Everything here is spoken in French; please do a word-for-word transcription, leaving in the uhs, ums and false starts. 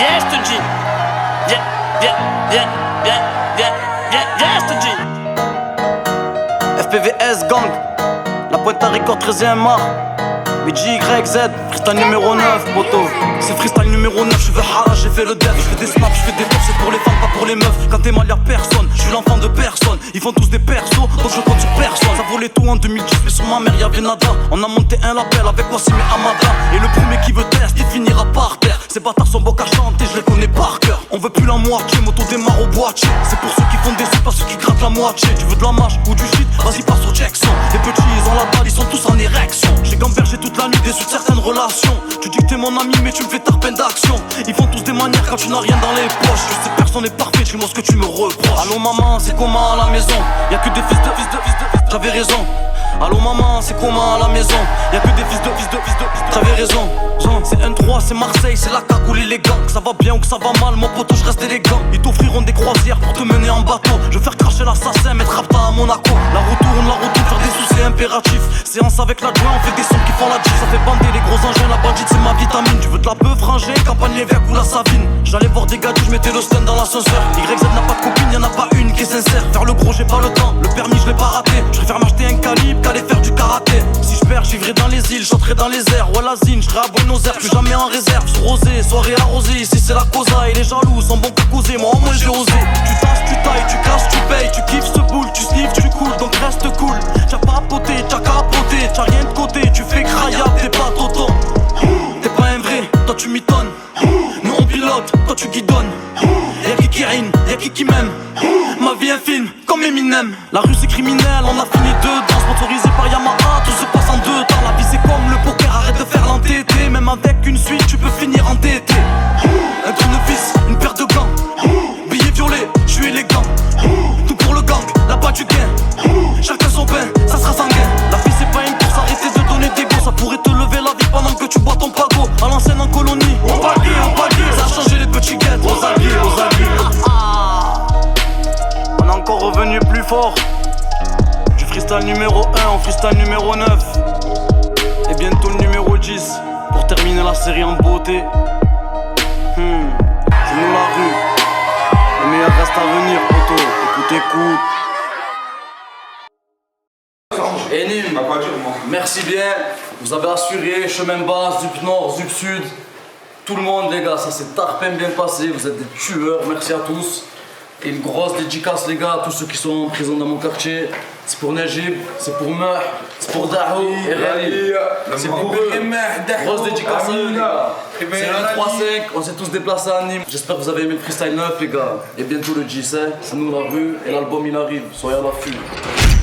viens, je te dis. Viens, viens, viens, viens, viens, viens, viens, je te dis. F P V S gang, la pointe à record treizième art. B J Y Z, freestyle numéro neuf, poteau. C'est freestyle numéro neuf, je veux hara, j'ai fait le dev. Je fais des snaps, je fais des tops, c'est pour les femmes, pas pour les meufs. Quand t'es mal y'a personne, je suis l'enfant de personne. Ils font tous des persos, donc je compte sur personne. Ça volait tout en deux mille dix, mais sur ma mère y'avait nada. On a monté un label avec Wassim et Amada. Et le premier qui veut test, il finira par terre. Ces bâtards sont beaux qu'à chanter, je les connais par cœur. On veut plus la moitié, moto démarre au boîtier. C'est pour ceux qui font des sous, pas ceux qui grattent la moitié. Tu veux de la mâche ou du shit, vas-y passe au Jackson. Les petits ils ont la balle, ils sont tous en érection. J'ai gambergé toute la nuit, déçu de certaines relations. Tu dis que t'es mon ami mais tu me fais ta peine d'action. Ils font tous des manières quand tu n'as rien dans les poches. Je sais personne n'est parfait, dis-moi ce que tu me reproches. Allô maman, c'est comment à la maison? Y'a que des fils de fils de fils de fils de. J'avais raison. Allô maman, c'est comment à la maison? Y'a que des fils de fils de fils de fils de. J'avais raison. C'est un trois, c'est Marseille, c'est la cagoule et les gangs. Que ça va bien ou que ça va mal, mon poteau, je reste élégant. Ils t'offriront des croisières pour te mener en bateau. Je veux faire cracher l'assassin, mettre Rapta à Monaco. La retourne, la retourne, faire des sous, c'est impératif. Séance avec l'adjoint, on fait des sons qui font la diff. Ça fait bander les gros engins, la bandite c'est ma vitamine. Tu veux de la bœuf rangée, campagne l'évêque ou la savine. J'allais voir des gars, je mettais le stand dans l'ascenseur. Y Z n'a pas de copine, y'en a pas une qui est sincère. Faire le gros, j'ai pas le temps, le permis je l'ai pas raté. Je préfère m'acheter un calibre qu'aller faire du karaté. Si je perds, je vivrai dans les îles, j'entrerai dans les airs. Voilà zine, je serai à Buenos Aires, plus jamais en réserve. Sous rosé, soirée arrosée, ici c'est la causa. Et les jaloux sont bons qu'à causer, moi au moins j'ai osé. Tu tasses, tu tailles, tu casses, tu payes. Tu kiffes ce boule, tu sniffes, tu coules, donc reste cool. T'as papoté, t'as capoté, t'as rien de côté. Tu fais crayable, t'es pas tonton. T'es pas un vrai, toi tu m'étonnes. Nous on pilote, toi tu guidonnes. Y'a qui qui rine, y'a qui qui m'aime. Ma vie un film, comme Eminem. La rue c'est criminel, on a fini dedans. Sponsorisé par Yamaha, tout se passe en deux temps. La vie c'est comme le poker, arrête de faire l'entêté. Même avec une suite, tu peux finir endetté. Un tournevis, une paire de gants. Billet violet, je suis élégant. Tout pour le gang, là-bas tu gains. Chacun son pain, ça sera sanguin. La vie c'est pas une course, arrêtez de donner des go. Ça pourrait te lever la vie pendant que tu bois ton pago. À l'ancienne en colonie, au palier, au palier. Ça a changé les petits guettes, aux alliés, aux alliés. On est encore revenu plus fort. Du freestyle numéro un au freestyle numéro neuf. Et bientôt le numéro dix. Pour terminer la série en beauté. Hmm, c'est nous la rue. Le meilleur reste à venir, poto. Écoute, écoute. Enim, merci bien. Vous avez assuré chemin basse, Zup Nord, Zup Sud. Tout le monde, les gars, ça s'est tarpin bien passé. Vous êtes des tueurs, merci à tous. Et une grosse dédicace, les gars, à tous ceux qui sont présents dans mon quartier. C'est pour Najib, c'est pour Meh, c'est pour Dahou et Rally. C'est pour eux. Grosse dédicace à eux, les gars. C'est le trois cinq, on s'est tous déplacés à Nîmes. J'espère que vous avez aimé le freestyle neuf, les gars. Et bientôt le G C, c'est nous la rue et l'album il arrive. Soyez à l'affût.